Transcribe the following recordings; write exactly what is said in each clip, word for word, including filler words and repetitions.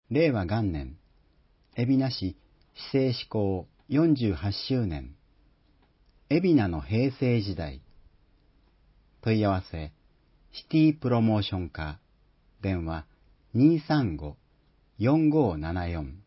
れいわ元年、海老名市市政施行よんじゅうはちしゅうねん、海老名の平成時代。問い合わせ、シティプロモーション課、電話にーさんごーよんごーななよん。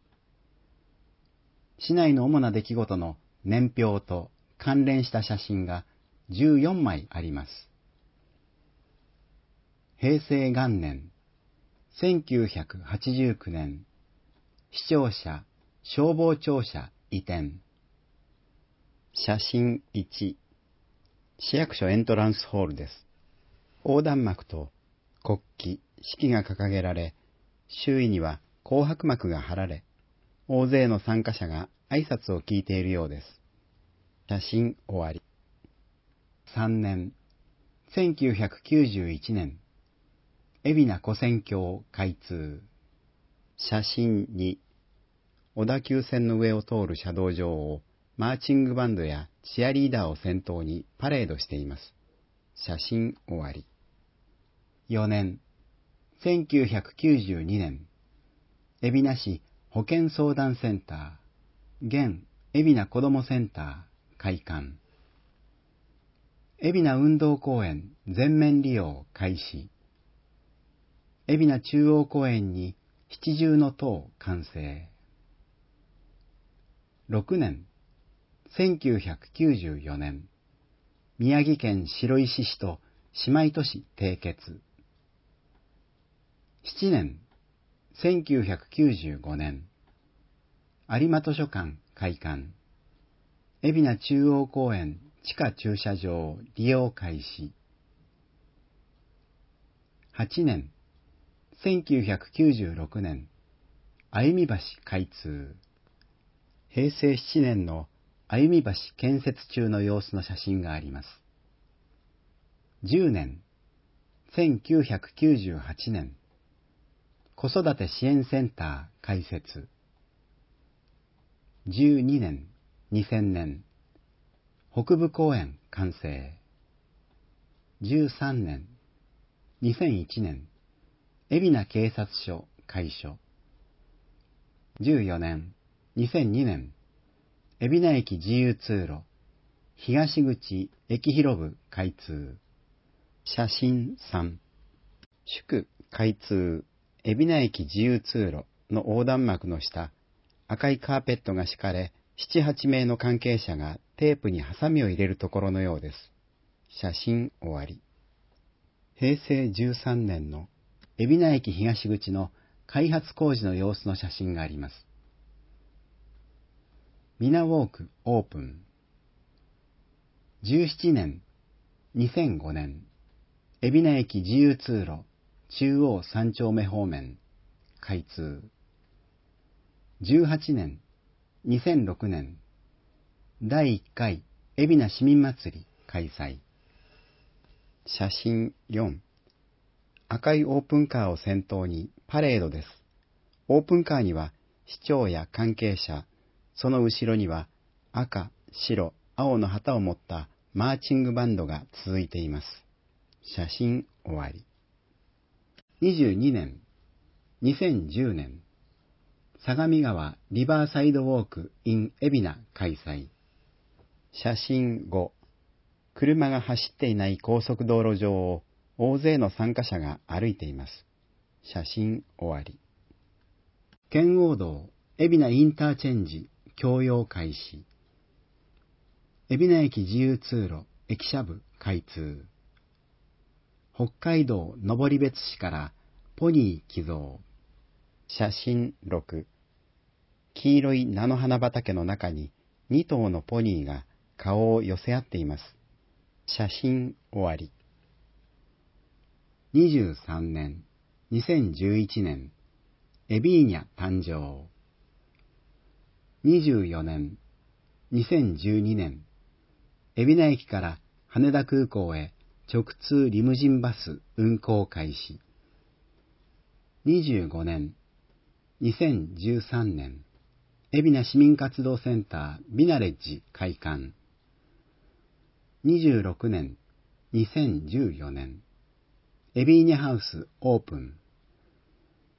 市内の主な出来事の年表と関連した写真がじゅうよんまいあります。平成元年、せんきゅうひゃくはちじゅうきゅうねん、市庁舎、消防庁舎移転。写真いち、市役所エントランスホールです。横断幕と国旗、式が掲げられ、周囲には紅白幕が張られ、大勢の参加者が挨拶を聞いているようです。写真終わり。さんねん、せんきゅうひゃくきゅうじゅういちねん、海老名古線橋開通。写真に、小田急線の上を通る車道上をマーチングバンドやチアリーダーを先頭にパレードしています。写真終わり。よねん、せんきゅうひゃくきゅうじゅうにねん、海老名市保健相談センター、現海老名子どもセンター開館。海老名運動公園全面利用開始。海老名中央公園に七重の塔完成。ろくねん、せんきゅうひゃくきゅうじゅうよねん、宮城県白石市と姉妹都市締結。しちねん、せんきゅうひゃくきゅうじゅうごねん、有馬図書館開館。海老名中央公園地下駐車場利用開始。はちねん、せんきゅうひゃくきゅうじゅうろくねん、歩み橋開通。へいせいしちねんの歩み橋建設中の様子の写真があります。じゅうねん、せんきゅうひゃくきゅうじゅうはちねん、子育て支援センター開設。じゅうにねん、にせんねん、北部公園完成。じゅうさんねん、にせんいちねん、海老名警察署開所。じゅうよねん、にせんにねん、海老名駅自由通路、東口駅広部開通。写真さん、祝開通海老名駅自由通路の横断幕の下、赤いカーペットが敷かれ、ななはちめいの関係者がテープにハサミを入れるところのようです。写真終わり。へいせいじゅうさんねんの海老名駅東口の開発工事の様子の写真があります。ミナウォークオープン。じゅうななねん、にせんごねん、海老名駅自由通路中央さん丁目方面開通。じゅうはちねん、にせんろくねん、だいいっかい海老名市民祭り開催。写真よん、赤いオープンカーを先頭にパレードです。オープンカーには市長や関係者、その後ろには赤、白、青の旗を持ったマーチングバンドが続いています。写真終わり。にじゅうにねん、にせんじゅうねん、相模川リバーサイドウォーク in 海老名開催。写真ご、車が走っていない高速道路上を大勢の参加者が歩いています。写真終わり。圏央道海老名インターチェンジ共用開始。海老名駅自由通路駅舎部開通。北海道登別市からポニー寄贈。写真ろく、黄色い菜の花畑の中にに頭のポニーが顔を寄せ合っています。写真終わり。にじゅうさんねん、にせんじゅういちねん、エビーニャ誕生。にじゅうよねん、にせんじゅうにねん、海老名駅から羽田空港へ直通リムジンバス運行開始。にじゅうごねん、にせんじゅうさんねん、海老名市民活動センタービナレッジ開館。にじゅうろくねん、にせんじゅうよねん、エビーニャハウスオープン。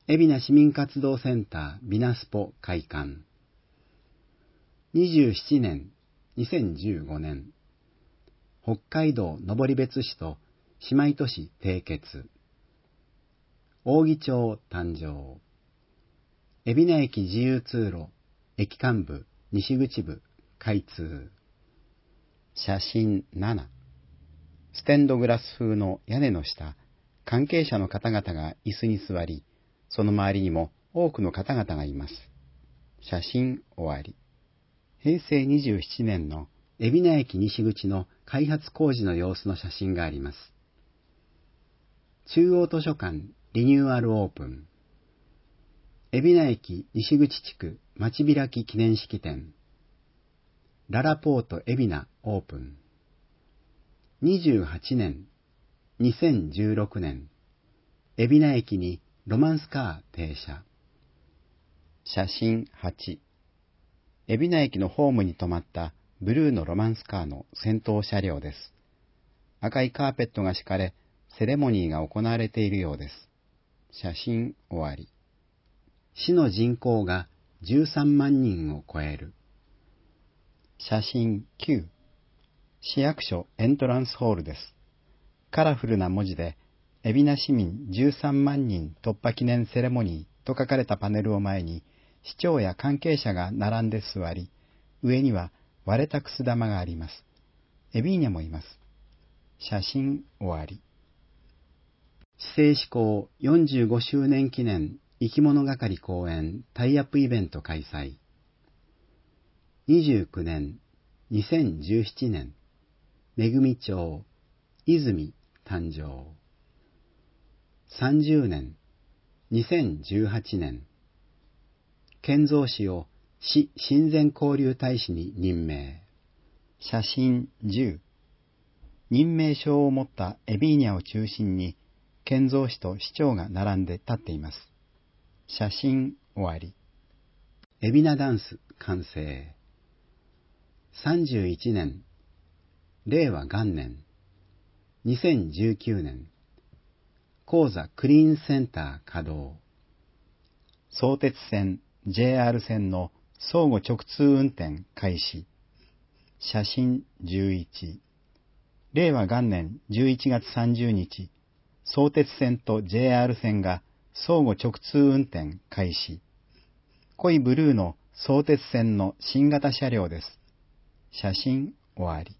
海老名市民活動センタービナスポ開館。にじゅうななねん、にせんじゅうごねん、北海道登別市と姉妹都市締結。扇町誕生。海老名駅自由通路、駅間部、西口部、開通。写真なな。ステンドグラス風の屋根の下、関係者の方々が椅子に座り、その周りにも多くの方々がいます。写真終わり。へいせいにじゅうななねんの海老名駅西口の開発工事の様子の写真があります。中央図書館リニューアルオープン。海老名駅西口地区街開き記念式典。ララポート海老名オープン。にじゅうはちねん、にせんじゅうろくねん、海老名駅にロマンスカー停車。写真はち。海老名駅のホームに止まったブルーのロマンスカーの先頭車両です。赤いカーペットが敷かれ、セレモニーが行われているようです。写真終わり。市の人口がじゅうさんまんにんを超える。写真きゅう。市役所エントランスホールです。カラフルな文字で、海老名市民じゅうさんまんにん突破記念セレモニーと書かれたパネルを前に、市長や関係者が並んで座り、上には割れたくす玉があります。エビーニャもいます。写真終わり。市政施行よんじゅうごしゅうねん記念生き物係公演タイアップイベント開催。にじゅうきゅうねん、にせんじゅうななねん、めぐみ町、泉誕生。さんじゅうねん、にせんじゅうはちねん、建造氏を市親善交流大使に任命。写真じゅう。任命証を持ったエビーニャを中心に、建造氏と市長が並んで立っています。写真終わり。海老名ダンス完成。さんじゅういちねん、令和元年、にせんじゅうきゅうねん、高座クリーンセンター稼働。相鉄線、ジェイアール 線の相互直通運転開始。写真じゅういち。令和元年じゅういちがつさんじゅうにち、相鉄線と ジェイアール 線が相互直通運転開始。濃いブルーの相鉄線の新型車両です。写真終わり。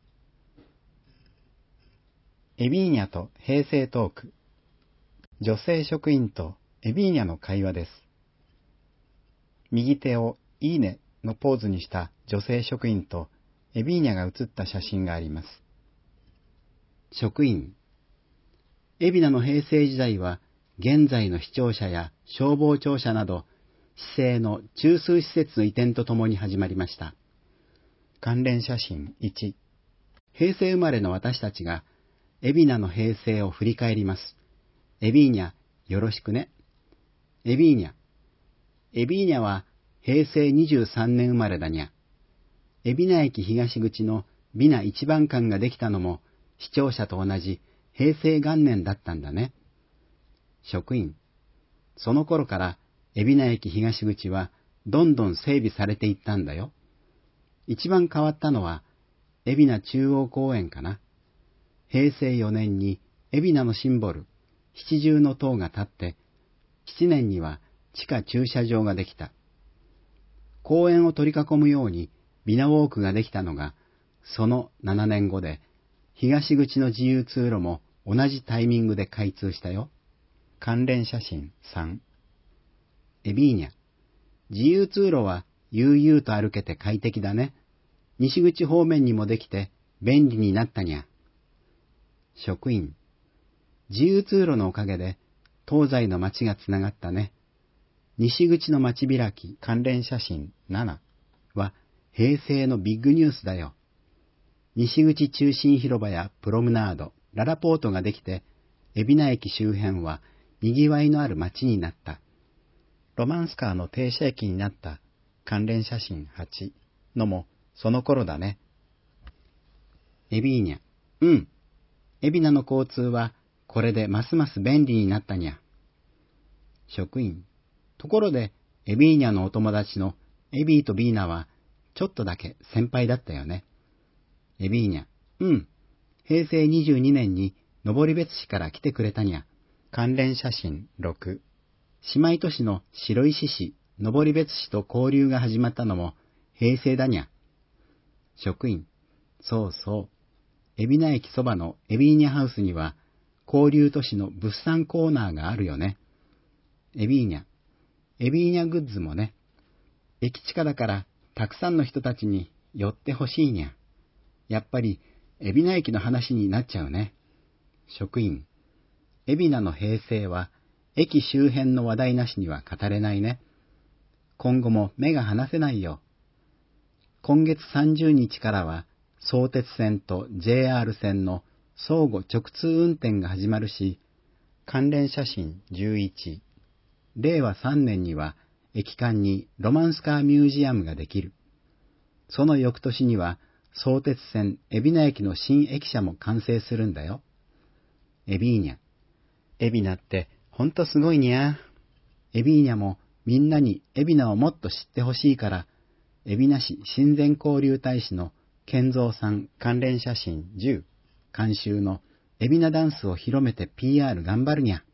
エビーニャと平成トーク。女性職員とエビーニャの会話です。右手をいいねのポーズにした女性職員とエビーニャが写った写真があります。職員。海老名の平成時代は現在の市庁舎や消防庁舎など市政の中枢施設の移転とともに始まりました。関連写真いち。平成生まれの私たちが海老名の平成を振り返ります。エビーニャ、よろしくね。エビーニャ。エビーニャは平成にじゅうさんねん生まれだにゃ。海老名駅東口の美名一番館ができたのも市庁舎と同じ平成元年だったんだね。職員。その頃から海老名駅東口はどんどん整備されていったんだよ。一番変わったのは海老名中央公園かな。へいせいよねんに海老名のシンボル、七重の塔が建って、しちねんには地下駐車場ができた。公園を取り囲むようにビナウォークができたのが、そのななねんごで、東口の自由通路も同じタイミングで開通したよ。関連写真さん。エビーニャ。自由通路は悠々と歩けて快適だね。西口方面にもできて便利になったにゃ。職員。自由通路のおかげで東西の町がつながったね。西口の町開き関連写真ななは平成のビッグニュースだよ。西口中心広場やプロムナード、ララポートができて、海老名駅周辺は賑わいのある街になった。ロマンスカーの停車駅になった関連写真はちのもその頃だね。エビーニャ。うん。海老名の交通はこれでますます便利になったにゃ。職員。 ところで、エビーニャのお友達のエビーとビーナは、ちょっとだけ先輩だったよね。エビーニャ、うん。へいせいにじゅうにねんに登別市から来てくれたにゃ。関連写真ろく。姉妹都市の白石市、登別市と交流が始まったのも平成だにゃ。職員、そうそう。海老名駅そばのエビーニャハウスには、交流都市の物産コーナーがあるよね。エビーニャ、エビーニャグッズもね。駅地下だから、たくさんの人たちに寄ってほしいにゃ。やっぱり、海老名駅の話になっちゃうね。職員、海老名の平成は、駅周辺の話題なしには語れないね。今後も目が離せないよ。今月さんじゅうにちからは、相鉄線と ジェイアール 線の相互直通運転が始まるし、関連写真じゅういち。れいわさんねんには、駅間にロマンスカーミュージアムができる。その翌年には、相鉄線海老名駅の新駅舎も完成するんだよ。エビーニャ。海老名ってほんとすごいにゃ。エビーニャもみんなに海老名をもっと知ってほしいから、海老名市親善交流大使の健三さん関連写真じゅう。監修の海老名ダンスを広めて ピーアール 頑張るにゃ。